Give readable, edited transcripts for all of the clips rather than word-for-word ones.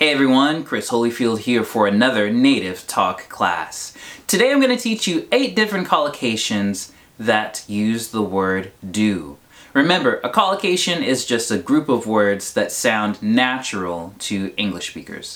Hey everyone, Chris Holyfield here for another Native Talk class. Today I'm going to teach you 8 different collocations that use the word do. Remember, a collocation is just a group of words that sound natural to English speakers.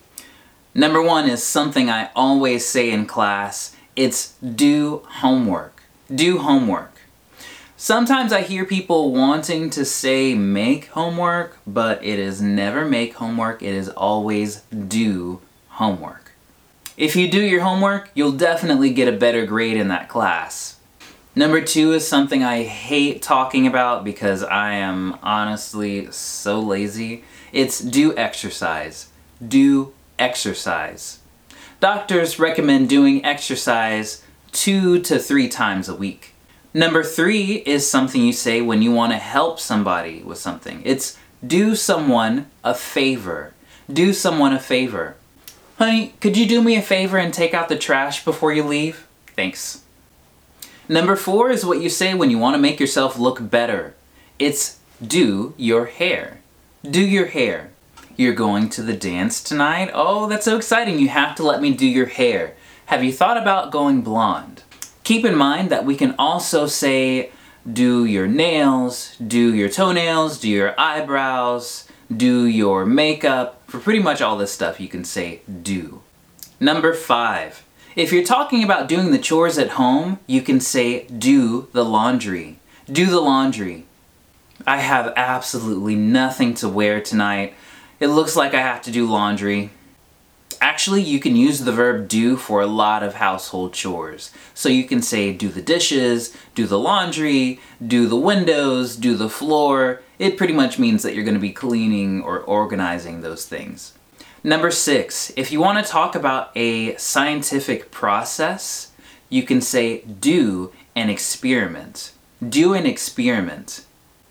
Number 1 is something I always say in class. It's do homework. Do homework. Sometimes I hear people wanting to say make homework, but it is never make homework, it is always do homework. If you do your homework, you'll definitely get a better grade in that class. Number 2 is something I hate talking about because I am honestly so lazy. It's do exercise. Do exercise. Doctors recommend doing exercise 2 to 3 times a week. Number 3 is something you say when you want to help somebody with something. It's do someone a favor. Do someone a favor. Honey, could you do me a favor and take out the trash before you leave? Thanks. Number 4 is what you say when you want to make yourself look better. It's do your hair. Do your hair. You're going to the dance tonight? Oh, that's so exciting. You have to let me do your hair. Have you thought about going blonde? Keep in mind that we can also say do your nails, do your toenails, do your eyebrows, do your makeup. For pretty much all this stuff you can say do. Number 5. If you're talking about doing the chores at home, you can say do the laundry. Do the laundry. I have absolutely nothing to wear tonight. It looks like I have to do laundry. Actually, you can use the verb do for a lot of household chores. So you can say do the dishes, do the laundry, do the windows, do the floor. It pretty much means that you're going to be cleaning or organizing those things. Number 6, if you want to talk about a scientific process, you can say do an experiment. Do an experiment.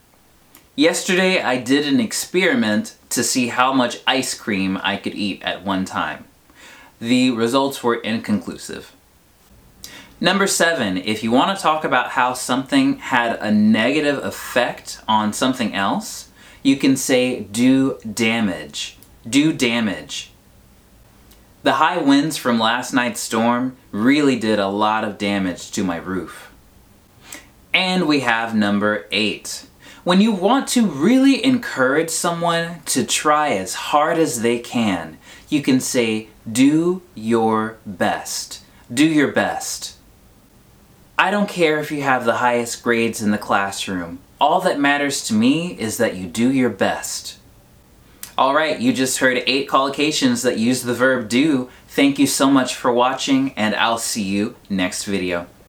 Yesterday I did an experiment to see how much ice cream I could eat at one time. The results were inconclusive. Number 7, if you want to talk about how something had a negative effect on something else, you can say do damage. Do damage. The high winds from last night's storm really did a lot of damage to my roof. And we have number 8. When you want to really encourage someone to try as hard as they can, you can say, do your best. Do your best. I don't care if you have the highest grades in the classroom. All that matters to me is that you do your best. Alright, you just heard 8 collocations that use the verb do. Thank you so much for watching, and I'll see you next video.